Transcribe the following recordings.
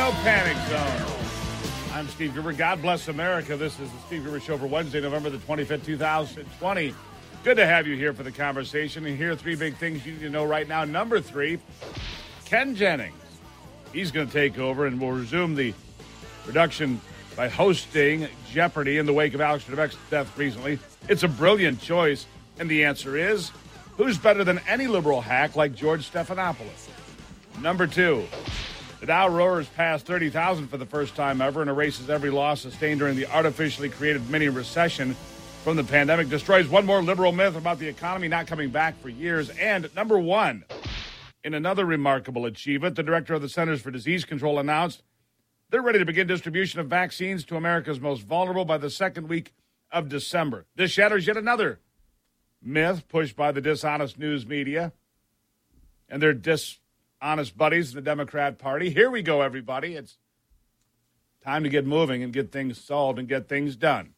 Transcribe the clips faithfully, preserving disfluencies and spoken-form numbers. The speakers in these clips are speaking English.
no panic zone. I'm Steve Gruber. God bless America. This is the Steve Gruber Show for Wednesday, November the twenty-fifth, two thousand twenty. Good to have you here for the conversation. And here are three big things you need to know right now. Number three, Ken Jennings. He's going to take over and will resume the production by hosting Jeopardy in the wake of Alex Trebek's death recently. It's a brilliant choice. And the answer is, who's better than any liberal hack like George Stephanopoulos? Number two, the Dow roars past thirty thousand for the first time ever and erases every loss sustained during the artificially created mini-recession from the pandemic, destroys one more liberal myth about the economy not coming back for years. And number one, in another remarkable achievement, the director of the Centers for Disease Control announced they're ready to begin distribution of vaccines to America's most vulnerable by the second week of December. This shatters yet another myth pushed by the dishonest news media and their dishonest buddies in the Democrat Party. Here we go, everybody. It's time to get moving and get things solved and get things done.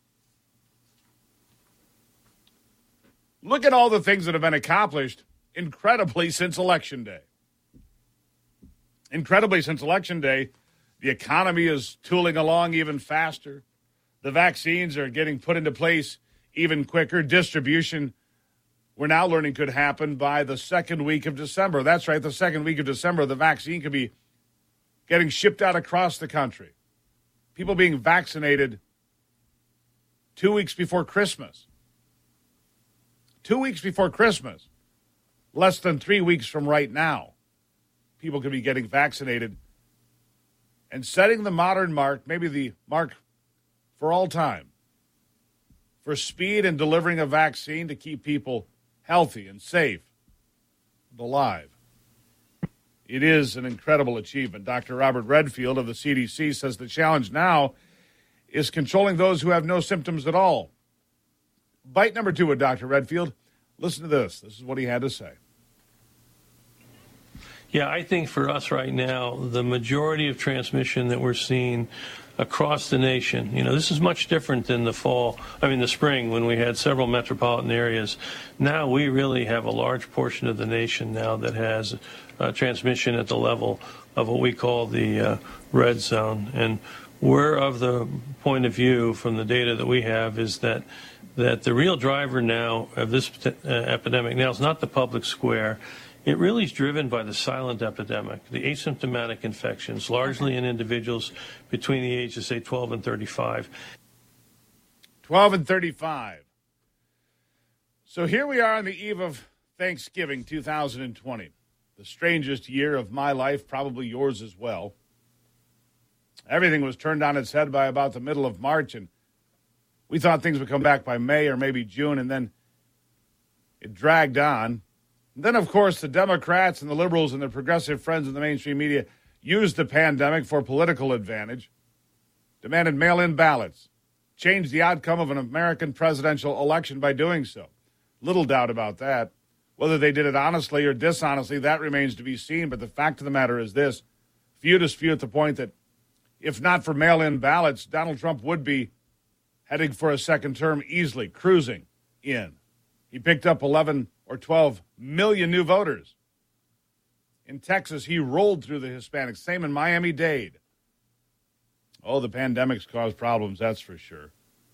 Look at all the things that have been accomplished incredibly since Election Day. Incredibly since Election Day, the economy is tooling along even faster. The vaccines are getting put into place even quicker. Distribution, we're now learning, could happen by the second week of December. That's right, the second week of December, the vaccine could be getting shipped out across the country. People being vaccinated two weeks before Christmas. Two weeks before Christmas. Less than three weeks from right now, people could be getting vaccinated and setting the modern mark, maybe the mark for all time, for speed in delivering a vaccine to keep people healthy and safe and alive. It is an incredible achievement. Doctor Robert Redfield of the C D C says the challenge now is controlling those who have no symptoms at all. Bite number two with Doctor Redfield. Listen to this. This is what he had to say. Yeah, I think for us right now, the majority of transmission that we're seeing across the nation, you know, this is much different than the fall, I mean the spring when we had several metropolitan areas. Now we really have a large portion of the nation now that has uh, transmission at the level of what we call the uh, red zone. And we're of the point of view from the data that we have is that that the real driver now of this uh, epidemic now is not the public square. It really is driven by the silent epidemic, the asymptomatic infections, largely in individuals between the ages, say, twelve and thirty-five. twelve and thirty-five. So here we are on the eve of Thanksgiving two thousand twenty, the strangest year of my life, probably yours as well. Everything was turned on its head by about the middle of March, and we thought things would come back by May or maybe June, and then it dragged on. And then, of course, the Democrats and the liberals and their progressive friends in the mainstream media used the pandemic for political advantage, demanded mail-in ballots, changed the outcome of an American presidential election by doing so. Little doubt about that. Whether they did it honestly or dishonestly, that remains to be seen. But the fact of the matter is this. Few dispute the point that if not for mail-in ballots, Donald Trump would be heading for a second term easily, cruising in. He picked up eleven or twelve million new voters. In Texas, he rolled through the Hispanics. Same in Miami-Dade. Oh, the pandemic's caused problems, that's for sure.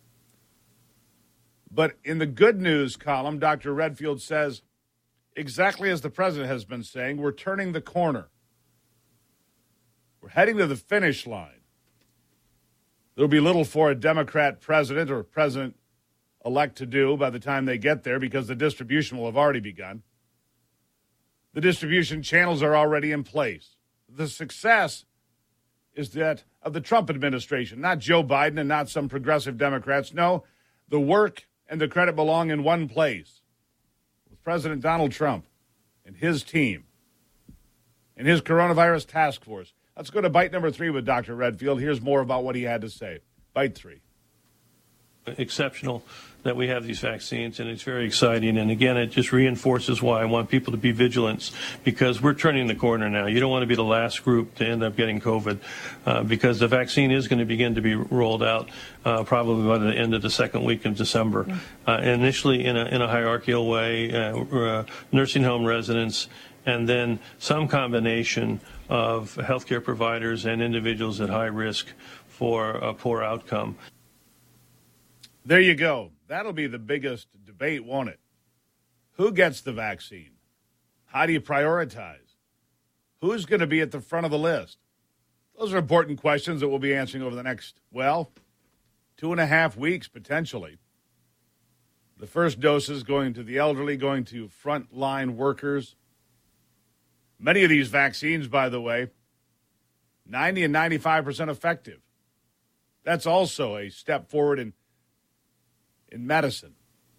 But in the good news column, Doctor Redfield says, exactly as the president has been saying, we're turning the corner. We're heading to the finish line. There'll be little for a Democrat president or president-elect to do by the time they get there because the distribution will have already begun. The distribution channels are already in place. The success is that of the Trump administration, not Joe Biden and not some progressive Democrats. No, the work and the credit belong in one place with President Donald Trump and his team and his coronavirus task force. Let's go to bite number three with Doctor Redfield. Here's more about what he had to say. Bite three. Exceptional that we have these vaccines, and it's very exciting. And again, it just reinforces why I want people to be vigilant, because we're turning the corner now. You don't want to be the last group to end up getting COVID, uh, because the vaccine is going to begin to be rolled out uh, probably by the end of the second week of December. Mm-hmm. Uh, initially in a, in a hierarchical way, uh, uh, nursing home residents and then some combination of healthcare providers and individuals at high risk for a poor outcome. There you go. That'll be the biggest debate, won't it? Who gets the vaccine? How do you prioritize? Who's going to be at the front of the list? Those are important questions that we'll be answering over the next, well, two and a half weeks, potentially. The first doses going to the elderly, going to frontline workers. Many of these vaccines, by the way, ninety and ninety-five percent effective. That's also a step forward in, in medicine.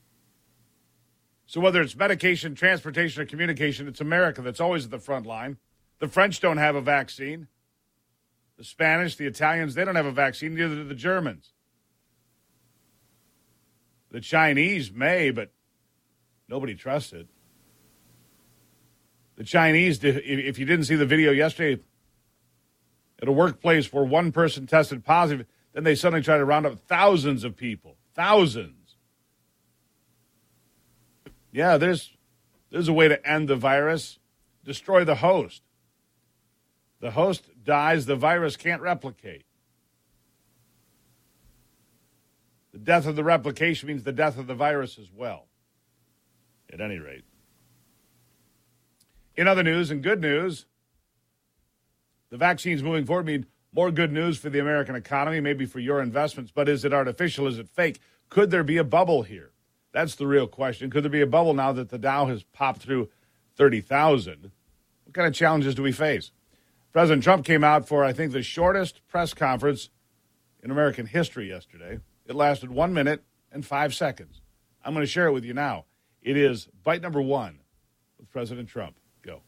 So whether it's medication, transportation, or communication, it's America that's always at the front line. The French don't have a vaccine. The Spanish, the Italians, they don't have a vaccine, neither do the Germans. The Chinese may, but nobody trusts it. The Chinese, if you didn't see the video yesterday, at a workplace where one person tested positive, then they suddenly try to round up thousands of people. Thousands. Yeah, there's there's a way to end the virus. Destroy the host. The host dies, the virus can't replicate. The death of the replication means the death of the virus as well, at any rate. In other news and good news, the vaccines moving forward mean more good news for the American economy, maybe for your investments, but is it artificial? Is it fake? Could there be a bubble here? That's the real question. Could there be a bubble now that the Dow has popped through thirty thousand? What kind of challenges do we face? President Trump came out for, I think, the shortest press conference in American history yesterday. It lasted one minute and five seconds. I'm going to share it with you now. It is bite number one with President Trump. Go.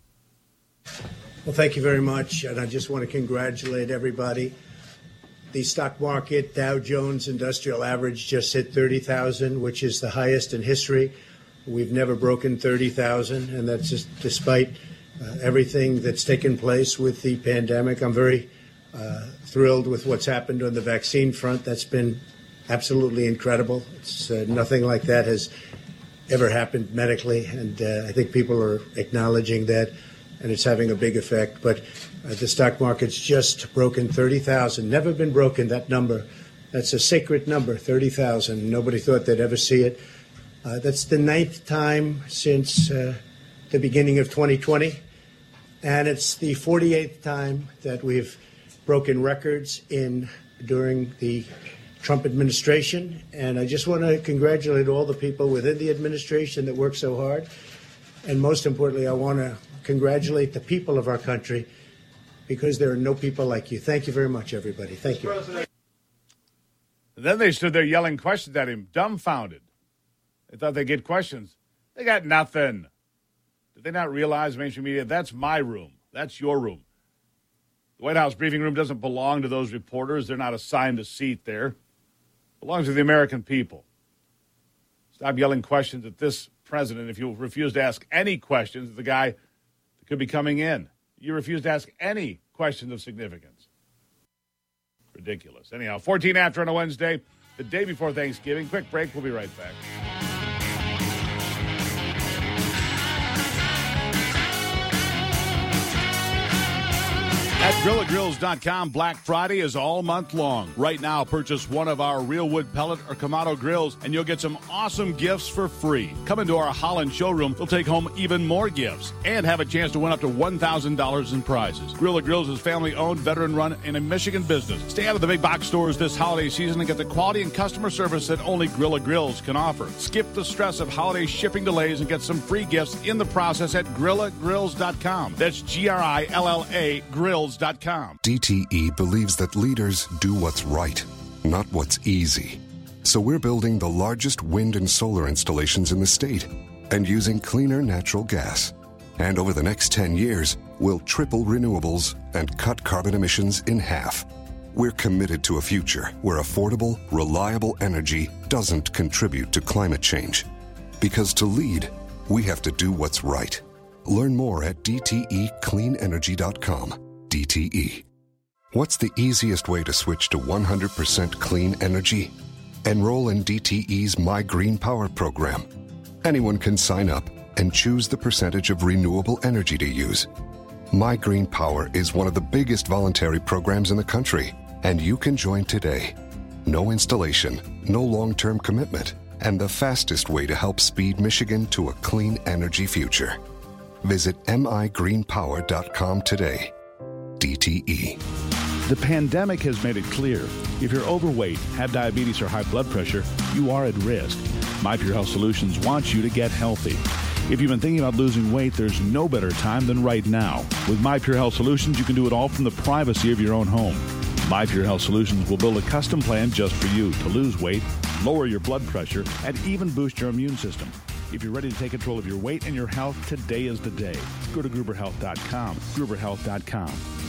Well, thank you very much. And I just want to congratulate everybody. The stock market, Dow Jones Industrial Average, just hit thirty thousand, which is the highest in history. We've never broken thirty thousand, and that's just despite uh, everything that's taken place with the pandemic. I'm very uh, thrilled with what's happened on the vaccine front. That's been absolutely incredible. It's, uh, nothing like that has ever happened medically, and uh, I think people are acknowledging that, and it's having a big effect. But uh, the stock market's just broken thirty thousand. Never been broken, that number. That's a sacred number, thirty thousand. Nobody thought they'd ever see it. Uh, that's the ninth time since uh, the beginning of twenty twenty, and it's the forty-eighth time that we've broken records in during the Trump administration. And I just want to congratulate all the people within the administration that work so hard. And most importantly, I want to congratulate the people of our country, because there are no people like you. Thank you very much, everybody. Thank you. And then they stood there yelling questions at him, dumbfounded. They thought they'd get questions. They got nothing. Did they not realize, mainstream media, that's my room. That's your room. The White House briefing room doesn't belong to those reporters. They're not assigned a seat there. It belongs to the American people. Stop yelling questions at this president. If you refuse to ask any questions, the guy that could be coming in. You refuse to ask any questions of significance. Ridiculous. Anyhow, fourteen after on a Wednesday, the day before Thanksgiving. Quick break. We'll be right back. At Grilla Grills dot com, Black Friday is all month long. Right now, purchase one of our real wood pellet or Kamado grills, and you'll get some awesome gifts for free. Come into our Holland showroom. You'll take home even more gifts and have a chance to win up to one thousand dollars in prizes. Grilla Grills is family-owned, veteran-run, and a Michigan business. Stay out of the big box stores this holiday season and get the quality and customer service that only Grilla Grills can offer. Skip the stress of holiday shipping delays and get some free gifts in the process at Grilla Grills dot com. That's G R I L L A Grills dot com. D T E believes that leaders do what's right, not what's easy. So we're building the largest wind and solar installations in the state and using cleaner natural gas. And over the next ten years, we'll triple renewables and cut carbon emissions in half. We're committed to a future where affordable, reliable energy doesn't contribute to climate change. Because to lead, we have to do what's right. Learn more at D T E clean energy dot com. D T E. What's the easiest way to switch to one hundred percent clean energy? Enroll in D T E's My Green Power program. Anyone can sign up and choose the percentage of renewable energy to use. My Green Power is one of the biggest voluntary programs in the country, and you can join today. No installation, no long-term commitment, and the fastest way to help speed Michigan to a clean energy future. Visit m i green power dot com today. D T E. The pandemic has made it clear if you're overweight, have diabetes, or high blood pressure, you are at risk. My Pure Health Solutions wants you to get healthy. If you've been thinking about losing weight, there's no better time than right now. With My Pure Health Solutions, you can do it all from the privacy of your own home. My Pure Health Solutions will build a custom plan just for you to lose weight, lower your blood pressure, and even boost your immune system. If you're ready to take control of your weight and your health, today is the day. Go to Gruber Health dot com. Gruber Health dot com.